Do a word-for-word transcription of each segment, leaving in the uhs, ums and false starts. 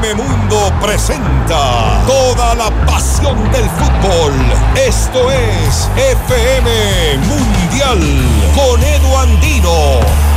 M Mundo presenta toda la pasión del fútbol. Esto es F M Mundial con Edu Andino.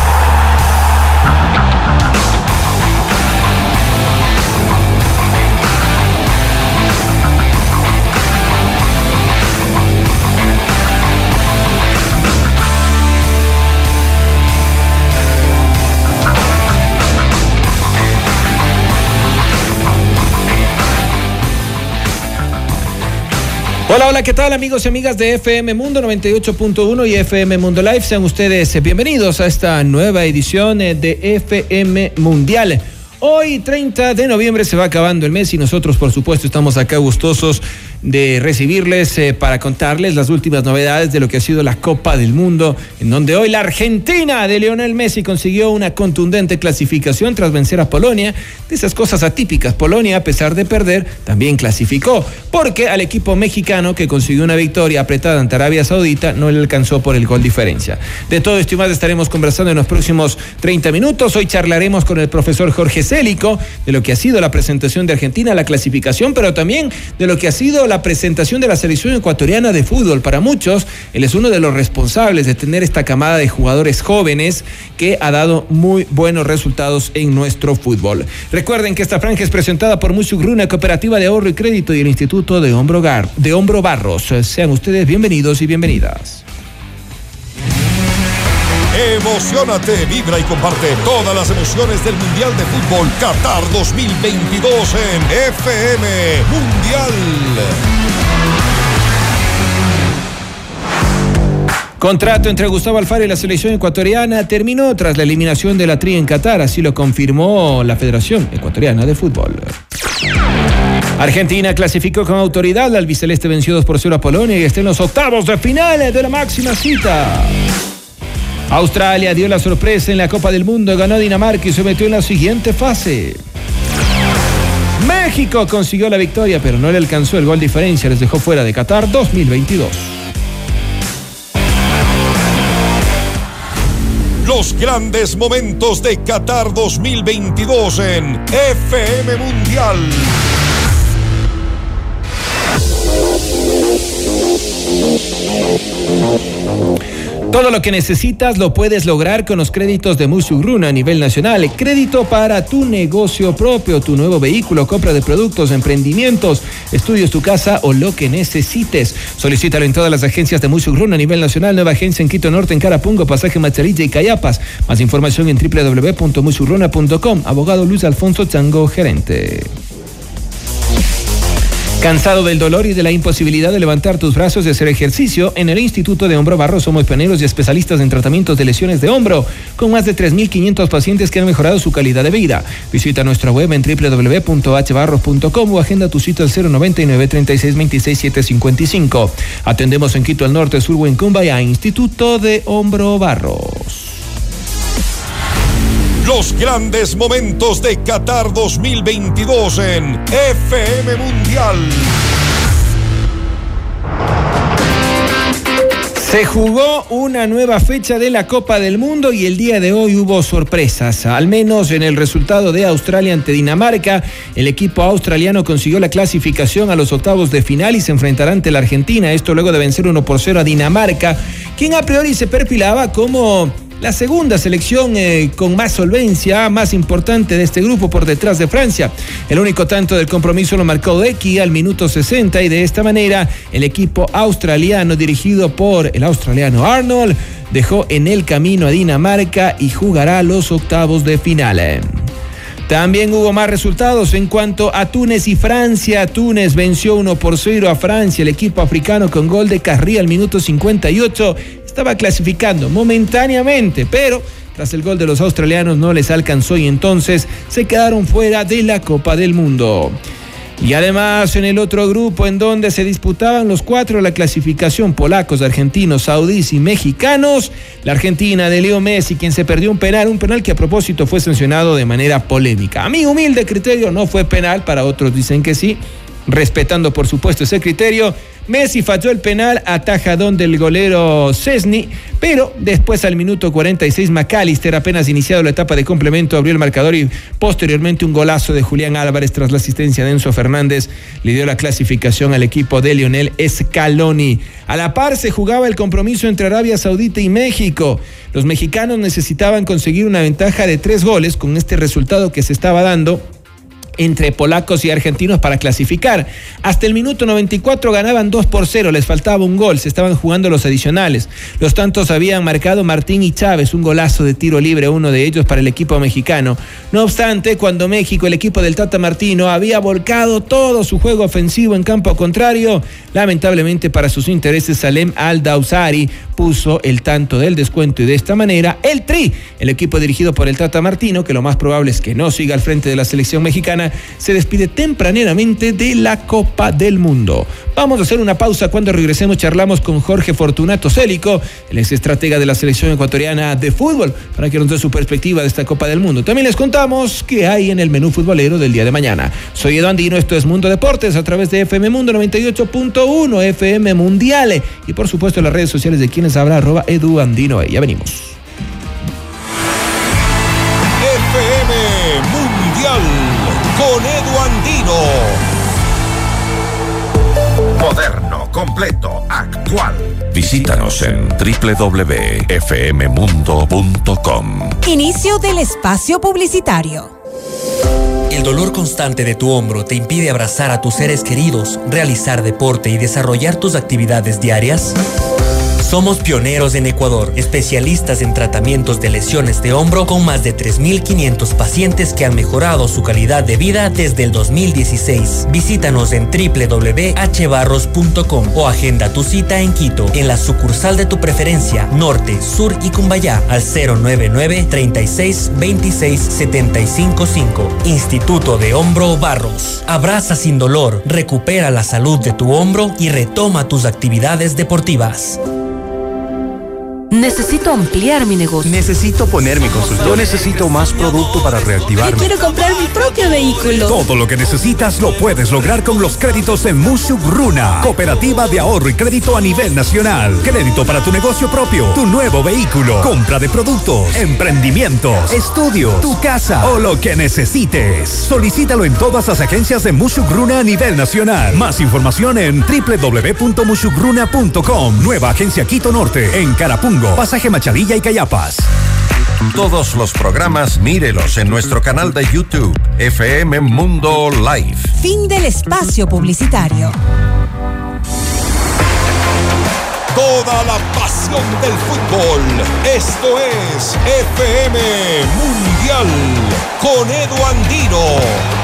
Hola, hola, ¿qué tal amigos y amigas de F M Mundo noventa y ocho punto uno y F M Mundo Live? Sean ustedes bienvenidos a esta nueva edición de F M Mundial. Hoy, treinta de noviembre, se va acabando el mes y nosotros, por supuesto, estamos acá gustosos de recibirles eh, para contarles las últimas novedades de lo que ha sido la Copa del Mundo, en donde hoy la Argentina de Lionel Messi consiguió una contundente clasificación tras vencer a Polonia. De esas cosas atípicas, Polonia, a pesar de perder, también clasificó, porque al equipo mexicano, que consiguió una victoria apretada ante Arabia Saudita, no le alcanzó por el gol diferencia. De todo esto y más estaremos conversando en los próximos treinta minutos. Hoy charlaremos con el profesor Jorge Célico de lo que ha sido la presentación de Argentina, la clasificación, pero también de lo que ha sido la presentación de la selección ecuatoriana de fútbol. Para muchos, él es uno de los responsables de tener esta camada de jugadores jóvenes que ha dado muy buenos resultados en nuestro fútbol. Recuerden que esta franja es presentada por Musugruna, Cooperativa de Ahorro y Crédito, y el Instituto de Hombro, Gar- de Hombro Barros. Sean ustedes bienvenidos y bienvenidas. Emociónate, vibra y comparte todas las emociones del Mundial de Fútbol Qatar dos mil veintidós en F M Mundial. Contrato entre Gustavo Alfaro y la selección ecuatoriana terminó tras la eliminación de la Tri en Qatar, así lo confirmó la Federación Ecuatoriana de Fútbol. Argentina clasificó con autoridad, la albiceleste venció dos por cero a Polonia y está en los octavos de finales de la máxima cita. Australia dio la sorpresa en la Copa del Mundo, ganó a Dinamarca y se metió en la siguiente fase. México consiguió la victoria, pero no le alcanzó el gol diferencia, les dejó fuera de Qatar dos mil veintidós. Los grandes momentos de Qatar dos mil veintidós en F M Mundial. Todo lo que necesitas lo puedes lograr con los créditos de Musugruna a nivel nacional. Crédito para tu negocio propio, tu nuevo vehículo, compra de productos, emprendimientos, estudios, tu casa o lo que necesites. Solicítalo en todas las agencias de Musugruna a nivel nacional. Nueva agencia en Quito Norte, en Carapungo, Pasaje Macharilla y Cayapas. Más información en doble u doble u doble u punto musugruna punto com. Abogado Luis Alfonso Chango, gerente. ¿Cansado del dolor y de la imposibilidad de levantar tus brazos y hacer ejercicio? En el Instituto de Hombro Barros somos pioneros y especialistas en tratamientos de lesiones de hombro, con más de tres mil quinientos pacientes que han mejorado su calidad de vida. Visita nuestra web en doble u doble u doble u punto h barros punto com o agenda tu cita al cero noventa y nueve, treinta y seis, veintiséis, setecientos cincuenta y cinco. Atendemos en Quito, al norte, sur, Huencumbayá, Instituto de Hombro Barros. Los grandes momentos de Qatar dos mil veintidós en F M Mundial. Se jugó una nueva fecha de la Copa del Mundo y el día de hoy hubo sorpresas, al menos en el resultado de Australia ante Dinamarca. El equipo australiano consiguió la clasificación a los octavos de final y se enfrentará ante la Argentina, esto luego de vencer uno por cero a Dinamarca, quien a priori se perfilaba como la segunda selección eh, con más solvencia, más importante de este grupo, por detrás de Francia. El único tanto del compromiso lo marcó Decky al minuto sesenta y de esta manera el equipo australiano, dirigido por el australiano Arnold, dejó en el camino a Dinamarca y jugará los octavos de final. También hubo más resultados en cuanto a Túnez y Francia. Túnez venció uno por cero a Francia. El equipo africano, con gol de Carri al minuto cincuenta y ocho, estaba clasificando momentáneamente, pero tras el gol de los australianos no les alcanzó y entonces se quedaron fuera de la Copa del Mundo. Y además, en el otro grupo en donde se disputaban los cuatro la clasificación, polacos, argentinos, saudíes y mexicanos, la Argentina de Leo Messi, quien se perdió un penal, un penal que a propósito fue sancionado de manera polémica. A mi humilde criterio no fue penal, para otros dicen que sí, respetando por supuesto ese criterio, Messi falló el penal, atajadón del golero Szczęsny, pero después al minuto cuarenta y seis McAllister, apenas iniciado la etapa de complemento, abrió el marcador y posteriormente un golazo de Julián Álvarez tras la asistencia de Enzo Fernández le dio la clasificación al equipo de Lionel Scaloni. A la par se jugaba el compromiso entre Arabia Saudita y México. Los mexicanos necesitaban conseguir una ventaja de tres goles con este resultado que se estaba dando entre polacos y argentinos para clasificar. Hasta el minuto noventa y cuatro ganaban dos por cero, les faltaba un gol, se estaban jugando los adicionales. Los tantos habían marcado Martín y Chávez, un golazo de tiro libre, uno de ellos para el equipo mexicano. No obstante, cuando México, el equipo del Tata Martino, había volcado todo su juego ofensivo en campo contrario, lamentablemente para sus intereses, Salem Al-Dawsari puso el tanto del descuento y de esta manera el Tri, el equipo dirigido por el Tata Martino, que lo más probable es que no siga al frente de la selección mexicana, se despide tempraneramente de la Copa del Mundo. Vamos a hacer una pausa. Cuando regresemos charlamos con Jorge Fortunato Célico, el ex estratega de la selección ecuatoriana de fútbol, para que nos dé su perspectiva de esta Copa del Mundo. También les contamos qué hay en el menú futbolero del día de mañana. Soy Edu Andino, esto es Mundo Deportes a través de F M Mundo noventa y ocho punto uno, F M Mundial y por supuesto las redes sociales de quienes habla, arroba Edu Andino. Ya venimos. F M Mundial con Edu Andino. Moderno, completo, actual. Visítanos en doble u doble u doble u punto f m mundo punto com. Inicio del espacio publicitario. ¿El dolor constante de tu hombro te impide abrazar a tus seres queridos, realizar deporte y desarrollar tus actividades diarias? Somos pioneros en Ecuador, especialistas en tratamientos de lesiones de hombro con más de tres mil quinientos pacientes que han mejorado su calidad de vida desde el dos mil dieciséis. Visítanos en doble u doble u doble u punto h barros punto com o agenda tu cita en Quito, en la sucursal de tu preferencia, Norte, Sur y Cumbayá, al cero nueve nueve, treinta y seis, veintiséis, setenta y cinco cinco. Instituto de Hombro Barros. Abraza sin dolor, recupera la salud de tu hombro y retoma tus actividades deportivas. Necesito ampliar mi negocio. Necesito poner mi consultorio. Yo necesito más producto para reactivarme. Quiero comprar mi propio vehículo. Todo lo que necesitas lo puedes lograr con los créditos de Mushuk Runa, cooperativa de ahorro y crédito a nivel nacional. Crédito para tu negocio propio, tu nuevo vehículo, compra de productos, emprendimientos, estudios, tu casa o lo que necesites. Solicítalo en todas las agencias de Mushuk Runa a nivel nacional. Más información en doble u doble u doble u punto mushuk runa punto com. Nueva agencia Quito Norte, en Carapungo, Pasaje Machalilla y Cayapas. Todos los programas mírelos en nuestro canal de YouTube, F M Mundo Live. Fin del espacio publicitario. Toda la pasión del fútbol. Esto es F M Mundial con Edu Andino.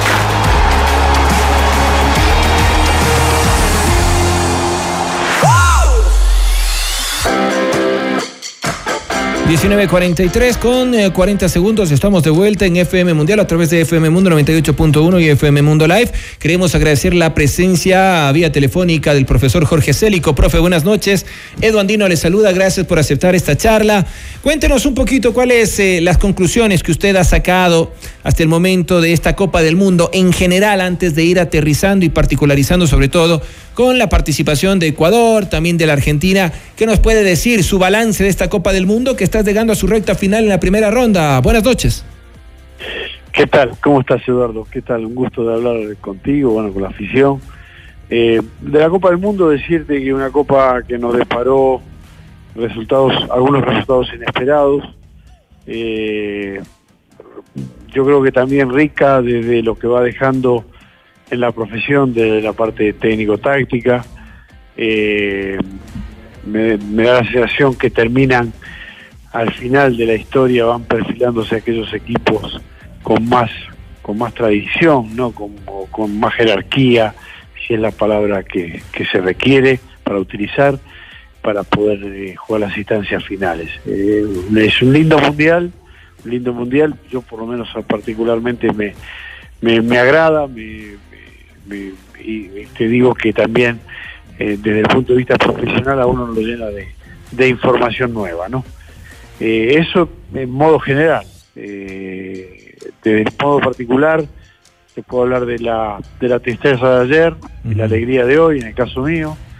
diecinueve cuarenta y tres con eh, cuarenta segundos, estamos de vuelta en F M Mundial a través de F M Mundo noventa y ocho punto uno y F M Mundo Live. Queremos agradecer la presencia a vía telefónica del profesor Jorge Célico. Profe, buenas noches. Edu Andino le saluda, gracias por aceptar esta charla. Cuéntenos un poquito cuáles eh, las conclusiones que usted ha sacado hasta el momento de esta Copa del Mundo en general, antes de ir aterrizando y particularizando sobre todo con la participación de Ecuador, también de la Argentina. ¿Qué nos puede decir su balance de esta Copa del Mundo que está llegando a su recta final en la primera ronda? Buenas noches. ¿Qué tal? ¿Cómo estás, Eduardo? ¿Qué tal? Un gusto de hablar contigo, bueno, con la afición. Eh, de la Copa del Mundo, decirte que una Copa que nos deparó resultados, algunos resultados inesperados. Eh, yo creo que también rica desde lo que va dejando en la profesión, de la parte técnico-táctica. Eh, me, me da la sensación que terminan al final de la historia, van perfilándose aquellos equipos con más con más tradición, ¿no? Con, con más jerarquía, si es la palabra que, que se requiere para utilizar para poder eh, jugar las instancias finales. Eh, es un lindo mundial, un lindo mundial. Yo por lo menos particularmente me, me, me agrada, me, me, y te digo que también eh, desde el punto de vista profesional a uno lo llena de, de información nueva, ¿no? Eh, eso en modo general. Eh, desde el modo particular te puedo hablar de la de la tristeza de ayer y la alegría de hoy, en el caso mío.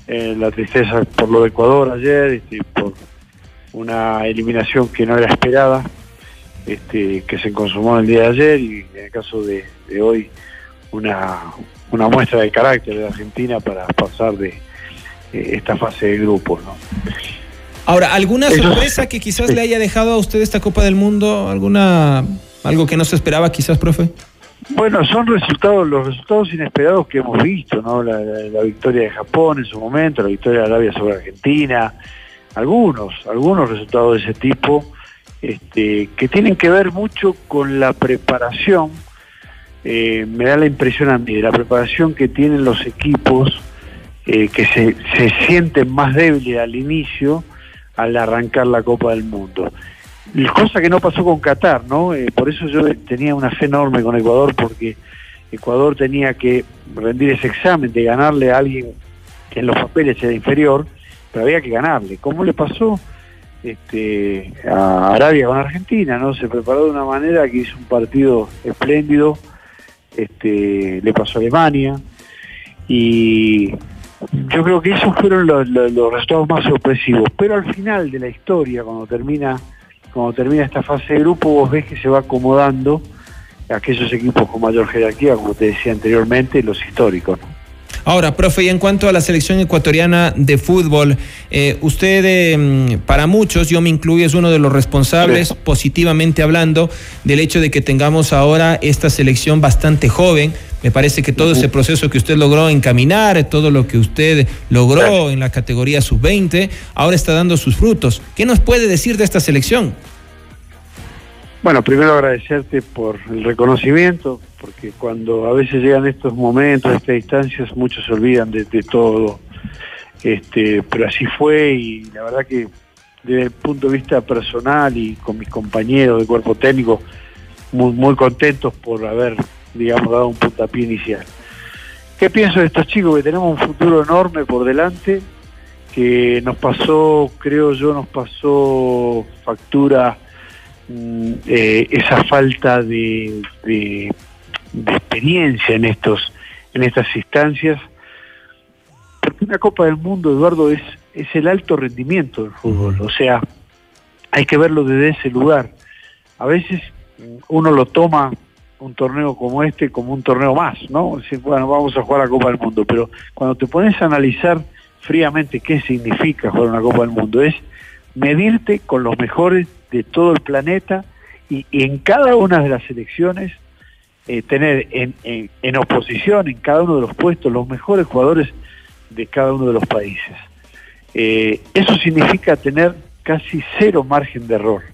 eh, la tristeza por lo de Ecuador ayer, este, por una eliminación que no era esperada, este, que se consumó el día de ayer, y en el caso de, de hoy una, una muestra de carácter de Argentina para pasar de eh, esta fase de grupos, ¿no? Ahora, ¿alguna Eso, sorpresa que quizás sí. le haya dejado a usted esta Copa del Mundo? ¿Alguna algo que no se esperaba quizás, profe? Bueno, son resultados, los resultados inesperados que hemos visto, ¿no? La, la, la victoria de Japón en su momento, la victoria de Arabia sobre Argentina, algunos, algunos resultados de ese tipo, este, que tienen que ver mucho con la preparación, eh, me da la impresión a mí, de la preparación que tienen los equipos, eh, que se, se sienten más débiles al inicio, al arrancar la Copa del Mundo. Cosa que no pasó con Qatar, ¿no? Eh, por eso yo tenía una fe enorme con Ecuador, porque Ecuador tenía que rendir ese examen de ganarle a alguien que en los papeles era inferior, pero había que ganarle. ¿Cómo le pasó este, a Arabia con Argentina, ¿no? Se preparó de una manera que hizo un partido espléndido, este, le pasó a Alemania, y yo creo que esos fueron los, los, los resultados más sorpresivos. Pero al final de la historia, cuando termina cuando termina esta fase de grupo, vos ves que se va acomodando aquellos equipos con mayor jerarquía, como te decía anteriormente, los históricos, ¿no? Ahora, profe, y en cuanto a la selección ecuatoriana de fútbol, eh, usted, eh, para muchos, yo me incluyo, es uno de los responsables, sí, positivamente hablando, del hecho de que tengamos ahora esta selección bastante joven. Me parece que todo uh-huh. ese proceso que usted logró encaminar, todo lo que usted logró sí. en la categoría sub veinte, ahora está dando sus frutos. ¿Qué nos puede decir de esta selección? Bueno, primero agradecerte por el reconocimiento, porque cuando a veces llegan estos momentos, estas distancias, muchos se olvidan de, de todo, este, pero así fue, y la verdad que desde el punto de vista personal y con mis compañeros de cuerpo técnico, muy, muy contentos por haber, digamos, dado un puntapié inicial. ¿Qué pienso de estos chicos? Que tenemos un futuro enorme por delante, que nos pasó, creo yo, nos pasó factura Eh, esa falta de, de, de experiencia en estos en estas instancias, porque una Copa del Mundo, Eduardo, es, es el alto rendimiento del fútbol, o sea, hay que verlo desde ese lugar. A veces uno lo toma un torneo como este como un torneo más, ¿no? Decir, bueno, vamos a jugar la Copa del Mundo, pero cuando te pones a analizar fríamente qué significa jugar una Copa del Mundo, es medirte con los mejores de todo el planeta, y, y en cada una de las selecciones eh, tener en, en, en oposición en cada uno de los puestos los mejores jugadores de cada uno de los países. Eh, eso significa tener casi cero margen de error,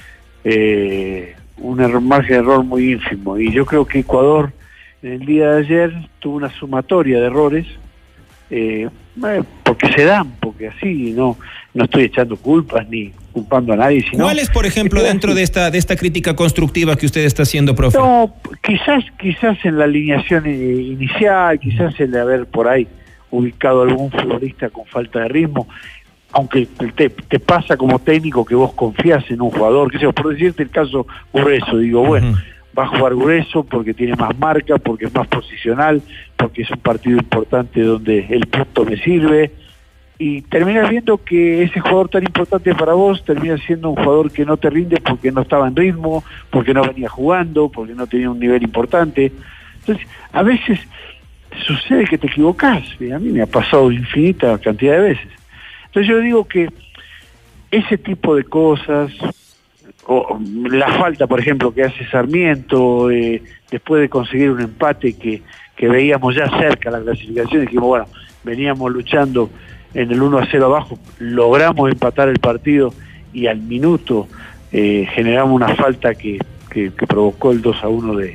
eh, un error, margen de error muy ínfimo, y yo creo que Ecuador en el día de ayer tuvo una sumatoria de errores, eh, porque se dan, porque así, no no estoy echando culpas ni culpando a nadie, sino... ¿Cuál es, por ejemplo, dentro de esta de esta crítica constructiva que usted está haciendo, profe? No, quizás quizás en la alineación inicial, quizás el de haber por ahí ubicado algún futbolista con falta de ritmo, aunque te, te pasa como técnico que vos confías en un jugador, que sea, por decirte el caso Grueso, digo, bueno, uh-huh. va a jugar Grueso porque tiene más marca, porque es más posicional, porque es un partido importante donde el punto me sirve, y terminas viendo que ese jugador tan importante para vos termina siendo un jugador que no te rinde porque no estaba en ritmo, porque no venía jugando, porque no tenía un nivel importante. Entonces, a veces sucede que te equivocás, y a mí me ha pasado infinita cantidad de veces. Entonces yo digo que ese tipo de cosas, o la falta, por ejemplo, que hace Sarmiento, eh, después de conseguir un empate que, que veíamos ya cerca la clasificación, dijimos, bueno, veníamos luchando en el uno a cero abajo, logramos empatar el partido, y al minuto eh, generamos una falta que, que, que provocó el dos a uno de,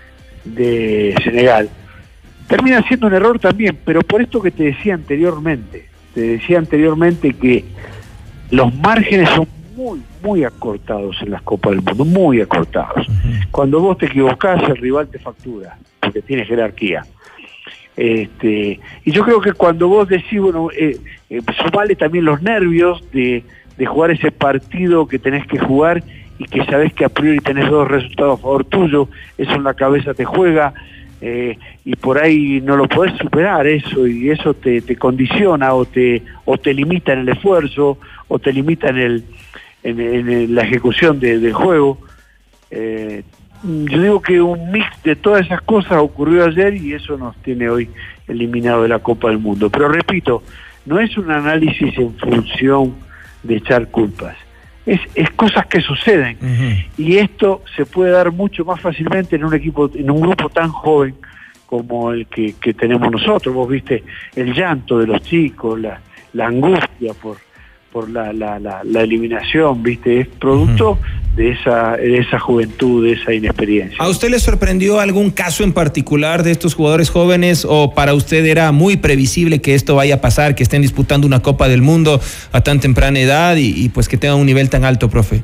de Senegal. Termina siendo un error también, pero por esto que te decía anteriormente, te decía anteriormente que los márgenes son muy, muy acortados en las Copas del Mundo, muy acortados. Uh-huh. Cuando vos te equivocás, el rival te factura, porque tiene jerarquía. Este, y yo creo que cuando vos decís, bueno, eh, eh, sumale también los nervios de, de jugar ese partido que tenés que jugar, y que sabés que a priori tenés dos resultados a favor tuyo, eso en la cabeza te juega, eh, y por ahí no lo podés superar eso, y eso te, te condiciona o te, o te limita en el esfuerzo, o te limita en, el, en, en la ejecución de, del juego. Eh, yo digo que un mix de todas esas cosas ocurrió ayer y eso nos tiene hoy eliminado de la Copa del Mundo. Pero repito, no es un análisis en función de echar culpas. Es, es cosas que suceden, uh-huh. y esto se puede dar mucho más fácilmente en un equipo, en un grupo tan joven como el que, que tenemos nosotros. Vos viste el llanto de los chicos, la, la angustia por, por la, la, la, la eliminación, viste, es producto uh-huh. de esa, de esa juventud, de esa inexperiencia. ¿A usted le sorprendió algún caso en particular de estos jugadores jóvenes, o para usted era muy previsible que esto vaya a pasar, que estén disputando una Copa del Mundo a tan temprana edad y, y pues que tengan un nivel tan alto, profe?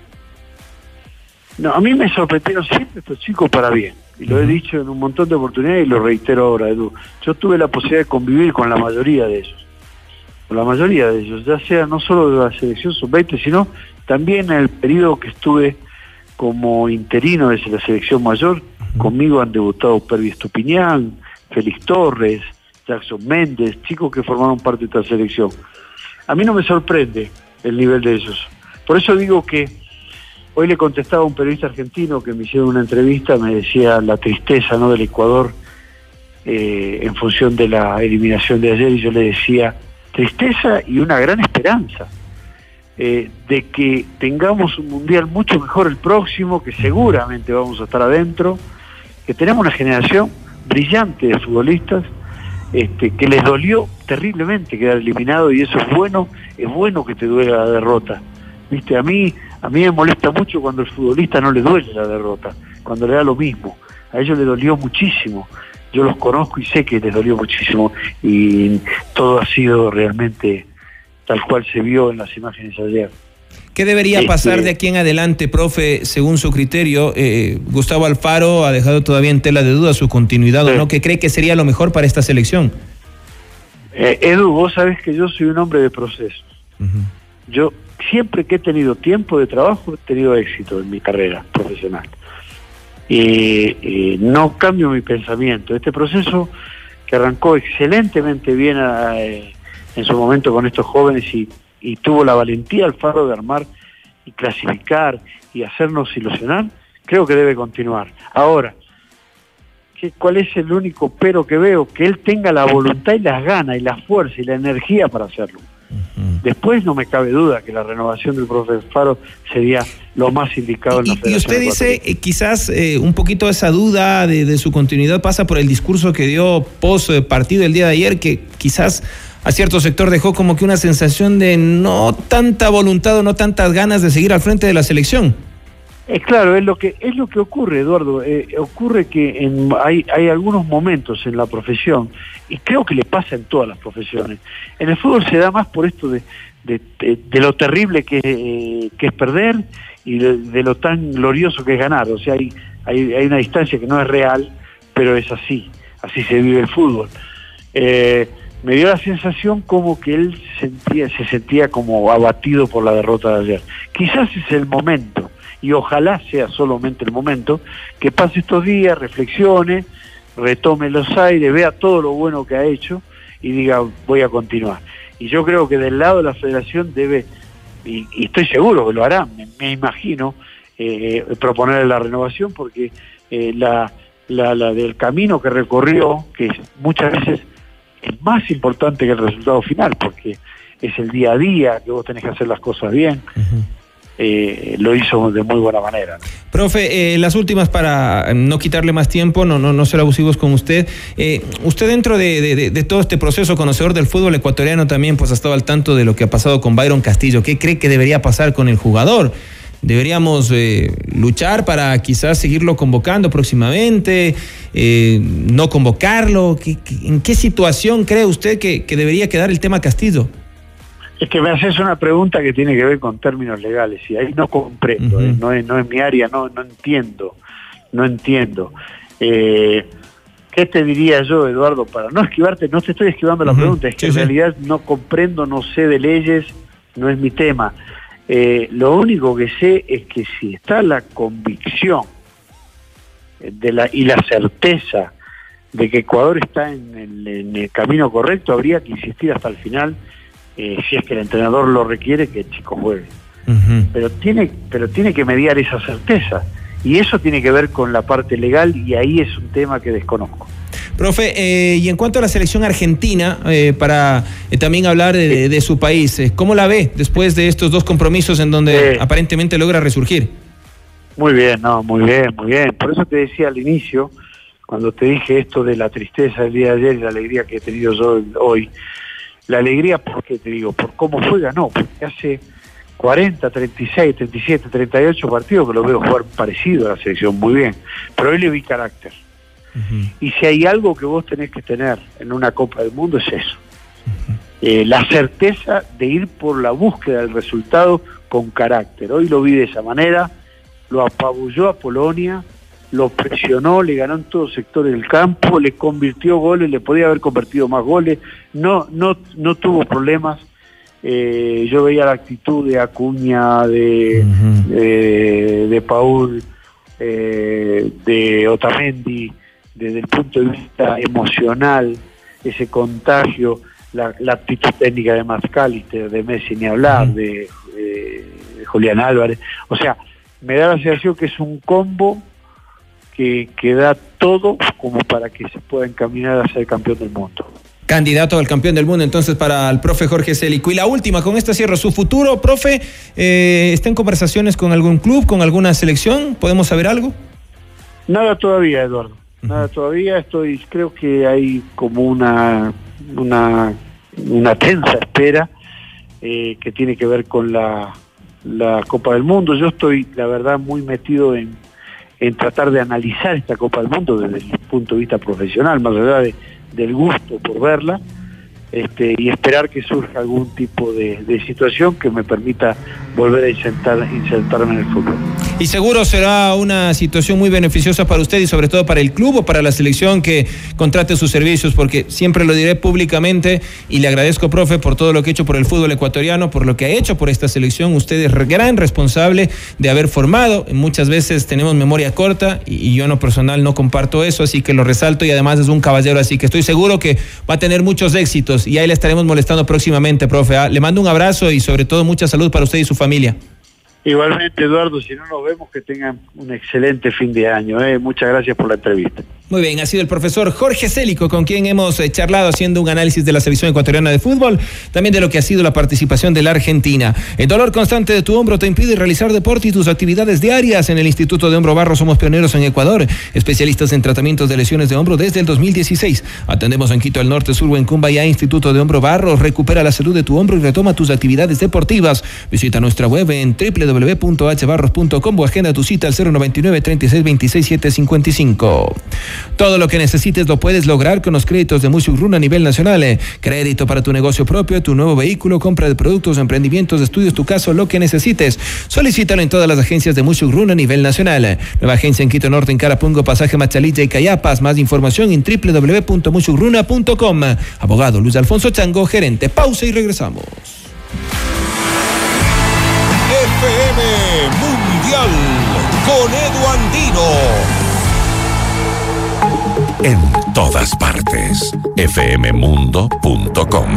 No, a mí me sorprendieron siempre estos chicos para bien, y lo uh-huh. he dicho en un montón de oportunidades y lo reitero ahora, Edu. Yo tuve la posibilidad de convivir con la mayoría de ellos, con la mayoría de ellos, ya sea no solo de la selección sub veinte, sino también en el periodo que estuve como interino de la selección mayor. Uh-huh. Conmigo han debutado Pervis Estupiñán, Félix Torres, Jackson Méndez, chicos que formaron parte de esta selección. A mí no me sorprende el nivel de ellos. Por eso digo que hoy le contestaba a un periodista argentino que me hicieron una entrevista, me decía la tristeza, ¿no?, del Ecuador eh, en función de la eliminación de ayer, y yo le decía tristeza y una gran esperanza. Eh, de que tengamos un mundial mucho mejor el próximo, que seguramente vamos a estar adentro, que tenemos una generación brillante de futbolistas, este, que les dolió terriblemente quedar eliminado, y eso es bueno, es bueno que te duele la derrota. Viste, a mí, a mí me molesta mucho cuando el futbolista no le duele la derrota, cuando le da lo mismo. A ellos les dolió muchísimo. Yo los conozco y sé que les dolió muchísimo, y todo ha sido realmente tal cual se vio en las imágenes ayer. ¿Qué debería este, pasar de aquí en adelante, profe, según su criterio? Eh, Gustavo Alfaro ha dejado todavía en tela de duda su continuidad, sí. ¿o no? ¿Qué cree que sería lo mejor para esta selección? Eh, Edu, vos sabés que yo soy un hombre de procesos. Uh-huh. Yo siempre que he tenido tiempo de trabajo he tenido éxito en mi carrera profesional. Eh, eh, no cambio mi pensamiento. Este proceso que arrancó excelentemente bien a, eh, en su momento con estos jóvenes, y, y tuvo la valentía Alfaro de armar y clasificar y hacernos ilusionar, creo que debe continuar. Ahora, ¿qué, ¿cuál es el único pero que veo? Que él tenga la voluntad y las ganas y la fuerza y la energía para hacerlo. Uh-huh. Después no me cabe duda que la renovación del profe Alfaro sería lo más indicado en la federación. Y usted dice, eh, quizás eh, un poquito esa duda de, de su continuidad pasa por el discurso que dio post partido el día de ayer, que quizás a cierto sector dejó como que una sensación de no tanta voluntad o no tantas ganas de seguir al frente de la selección. Es claro, es lo que es lo que ocurre, Eduardo. Eh, ocurre que en, hay, hay algunos momentos en la profesión, y creo que le pasa en todas las profesiones. En el fútbol se da más por esto de, de, de, de lo terrible que, eh, que es perder, y de, de lo tan glorioso que es ganar. O sea, hay, hay, hay una distancia que no es real, pero es así, así se vive el fútbol. Eh, me dio la sensación como que él sentía, se sentía como abatido por la derrota de ayer. Quizás es el momento, y ojalá sea solamente el momento, que pase estos días, reflexione, retome los aires, vea todo lo bueno que ha hecho y diga, voy a continuar. Y yo creo que del lado de la federación debe, y, y estoy seguro que lo hará, me, me imagino, eh, proponer la renovación, porque eh, la, la, la del camino que recorrió, que muchas veces es más importante que el resultado final, porque es el día a día que vos tenés que hacer las cosas bien. Uh-huh. Eh, lo hizo de muy buena manera, ¿no? Profe, eh, las últimas para no quitarle más tiempo, no no no ser abusivos con usted. Eh, usted dentro de, de, de todo este proceso, conocedor del fútbol ecuatoriano también, pues ha estado al tanto de lo que ha pasado con Byron Castillo. ¿Qué cree que debería pasar con el jugador? ¿Deberíamos eh, luchar para quizás seguirlo convocando próximamente? Eh, ¿No convocarlo? ¿Qué, qué, ¿En qué situación cree usted que, que debería quedar el tema Castillo? Es que me haces una pregunta que tiene que ver con términos legales, y ahí no comprendo, uh-huh. eh, no, es, no es mi área, no, no entiendo, no entiendo. Eh, ¿Qué te diría yo, Eduardo, para no esquivarte? No te estoy esquivando la uh-huh. pregunta, es que sí, en sí. realidad no comprendo, no sé de leyes, no es mi tema. Eh, lo único que sé es que si está la convicción de la, y la certeza de que Ecuador está en el, en el camino correcto, habría que insistir hasta el final, eh, si es que el entrenador lo requiere, que el chico juegue. Uh-huh. Pero tiene, pero tiene que mediar esa certeza, y eso tiene que ver con la parte legal, y ahí es un tema que desconozco. Profe, eh, y en cuanto a la selección argentina, eh, para eh, también hablar de, de, de su país, eh, ¿cómo la ve después de estos dos compromisos en donde eh, aparentemente logra resurgir? Muy bien, no, muy bien, muy bien. Por eso te decía al inicio, cuando te dije esto de la tristeza del día de ayer y la alegría que he tenido yo hoy, la alegría, ¿por qué te digo? Por cómo juega, no, porque hace cuarenta, treinta y seis, treinta y siete, treinta y ocho partidos que lo veo jugar parecido a la selección, muy bien, pero hoy le vi carácter. Uh-huh. Y si hay algo que vos tenés que tener en una Copa del Mundo es eso, uh-huh. eh, la certeza de ir por la búsqueda del resultado con carácter. Hoy lo vi de esa manera, lo apabulló a Polonia, lo presionó, le ganó en todos sectores del campo, le convirtió goles, le podía haber convertido más goles, no, no, no tuvo problemas. Eh, yo veía la actitud de Acuña, de, uh-huh. de, de Paul, eh, de Otamendi, desde el punto de vista emocional, ese contagio, la, la actitud técnica de McAllister, de Messi ni hablar, uh-huh. de, de, de Julián Álvarez. O sea, me da la sensación que es un combo que, que da todo como para que se pueda encaminar a ser campeón del mundo. Candidato al campeón del mundo entonces para el profe Jorge Célico. Y la última, con esta cierro, su futuro, profe, eh, ¿está en conversaciones con algún club, con alguna selección? ¿Podemos saber algo? Nada todavía, Eduardo. Nada uh-huh. todavía. Estoy, creo que hay como una una, una tensa espera eh, que tiene que ver con la, la Copa del Mundo. Yo estoy, la verdad, muy metido en, en tratar de analizar esta Copa del Mundo desde el punto de vista profesional, más allá de del gusto por verla, este, y esperar que surja algún tipo de, de situación que me permita volver a insertar, insertarme en el fútbol. Y seguro será una situación muy beneficiosa para usted y sobre todo para el club o para la selección que contrate sus servicios, porque siempre lo diré públicamente y le agradezco, profe, por todo lo que ha hecho por el fútbol ecuatoriano, por lo que ha hecho por esta selección. Usted es gran responsable de haber formado. Muchas veces tenemos memoria corta y, y yo en lo personal no comparto eso, así que lo resalto, y además es un caballero, así que estoy seguro que va a tener muchos éxitos y ahí le estaremos molestando próximamente, profe. ¿Ah? Le mando un abrazo y sobre todo mucha salud para usted y su familia. Igualmente, Eduardo, si no nos vemos, que tengan un excelente fin de año. ¿eh? Muchas gracias por la entrevista. Muy bien, ha sido el profesor Jorge Célico con quien hemos eh, charlado haciendo un análisis de la selección ecuatoriana de fútbol, también de lo que ha sido la participación de la Argentina. El dolor constante de tu hombro te impide realizar deporte y tus actividades diarias. En el Instituto de Hombro Barro somos pioneros en Ecuador, especialistas en tratamientos de lesiones de hombro desde el dos mil dieciséis. Atendemos en Quito, el Norte, Sur o en Cumbayá. Instituto de Hombro Barro, recupera la salud de tu hombro y retoma tus actividades deportivas. Visita nuestra web en doble u doble u doble u punto h barros punto com o agenda tu cita al cero noventa y nueve, treinta y seis, veintiséis, setecientos cincuenta y cinco. Todo lo que necesites lo puedes lograr con los créditos de Musugruna a nivel nacional. Crédito para tu negocio propio, tu nuevo vehículo, compra de productos, emprendimientos, estudios, tu caso, lo que necesites. Solicítalo en todas las agencias de Musugruna a nivel nacional. Nueva agencia en Quito Norte, en Carapungo, Pasaje Machalilla y Cayapas. Más información en doble u doble u doble u punto musugruna punto com. Abogado Luis Alfonso Chango, gerente. Pausa y regresamos. F M Mundial con Edu Andino. En todas partes. F M mundo punto com.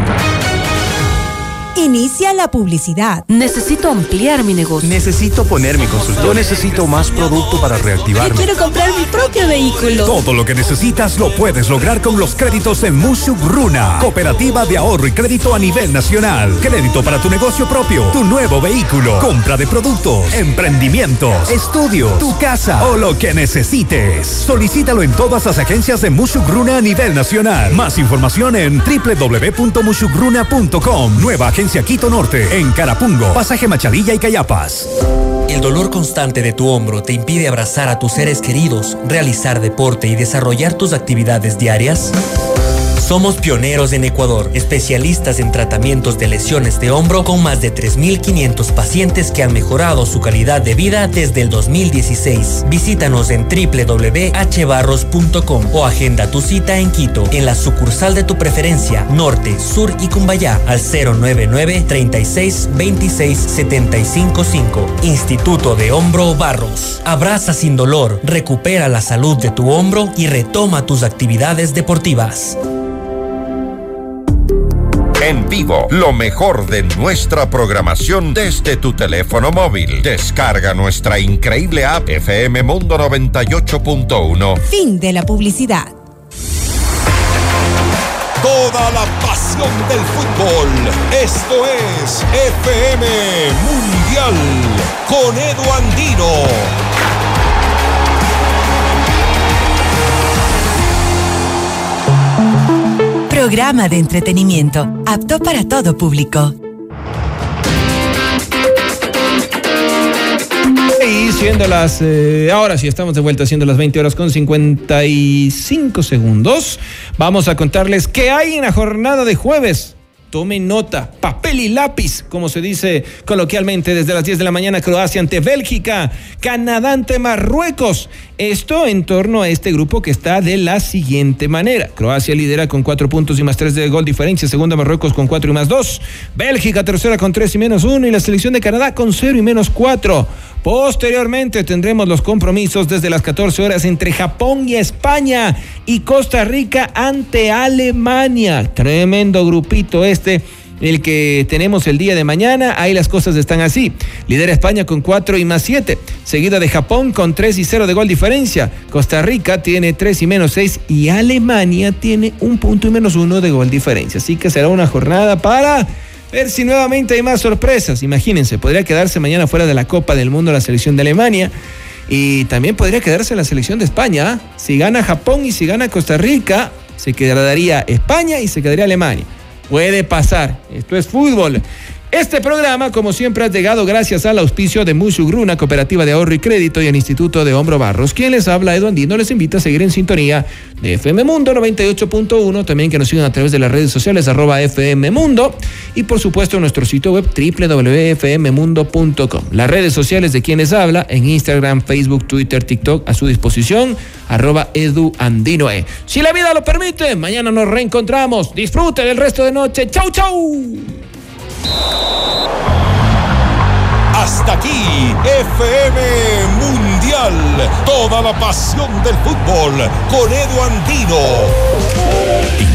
Inicia la publicidad. Necesito ampliar mi negocio. Necesito poner mi consultorio. Yo necesito más producto para reactivarme. Quiero comprar mi propio vehículo. Todo lo que necesitas lo puedes lograr con los créditos de Musugruna, cooperativa de ahorro y crédito a nivel nacional. Crédito para tu negocio propio, tu nuevo vehículo, compra de productos, emprendimientos, estudios, tu casa o lo que necesites. Solicítalo en todas las agencias de Musugruna a nivel nacional. Más información en doble u doble u doble u punto musugruna punto com. Nueva agencia Quito Norte, en Carapungo, Pasaje Machalilla y Cayapas. ¿El dolor constante de tu hombro te impide abrazar a tus seres queridos, realizar deporte y desarrollar tus actividades diarias? Somos pioneros en Ecuador, especialistas en tratamientos de lesiones de hombro con más de tres mil quinientos pacientes que han mejorado su calidad de vida desde el dos mil dieciséis. Visítanos en doble u doble u doble u punto h barros punto com o agenda tu cita en Quito, en la sucursal de tu preferencia, Norte, Sur y Cumbayá, al cero nueve nueve, treinta y seis, veintiséis, setenta y cinco cinco. Instituto de Hombro Barros. Abraza sin dolor, recupera la salud de tu hombro y retoma tus actividades deportivas. En vivo, lo mejor de nuestra programación desde tu teléfono móvil. Descarga nuestra increíble app F M Mundo noventa y ocho punto uno. Fin de la publicidad. Toda la pasión del fútbol. Esto es F M Mundial con Edu Andino. Programa de entretenimiento, apto para todo público. Y siendo las, eh, ahora sí estamos de vuelta, siendo las veinte horas con cincuenta y cinco segundos, vamos a contarles qué hay en la jornada de jueves. Tomen nota, papel y lápiz, como se dice coloquialmente, desde las diez de la mañana, Croacia ante Bélgica, Canadá ante Marruecos. Esto en torno a este grupo que está de la siguiente manera. Croacia lidera con cuatro puntos y más tres de gol diferencia, segunda Marruecos con cuatro y más dos, Bélgica tercera con tres y menos uno y la selección de Canadá con cero y menos cuatro. Posteriormente tendremos los compromisos desde las catorce horas entre Japón y España y Costa Rica ante Alemania. Tremendo grupito este, el que tenemos el día de mañana. Ahí las cosas están así. Lidera España con cuatro y más siete, seguida de Japón con tres y cero de gol diferencia. Costa Rica tiene tres y menos seis y Alemania tiene un punto y menos uno de gol diferencia. Así que será una jornada para ver si nuevamente hay más sorpresas. Imagínense, podría quedarse mañana fuera de la Copa del Mundo la selección de Alemania y también podría quedarse la selección de España. Si gana Japón y si gana Costa Rica, se quedaría España y se quedaría Alemania. Puede pasar, esto es fútbol. Este programa, como siempre, ha llegado gracias al auspicio de Musugruna, Cooperativa de Ahorro y Crédito, y el Instituto de Hombro Barros. Quien les habla, Edu Andino, les invita a seguir en sintonía de F M Mundo noventa y ocho punto uno, también que nos sigan a través de las redes sociales, arroba F M Mundo, y por supuesto en nuestro sitio web, doble u doble u doble u punto f m mundo punto com. Las redes sociales de quienes habla, en Instagram, Facebook, Twitter, TikTok, a su disposición, arroba Edu Andinoe. Si la vida lo permite, mañana nos reencontramos. Disfruten el resto de noche. ¡Chau, chau! Hasta aquí, F M Mundial. Toda la pasión del fútbol con Edu Andino.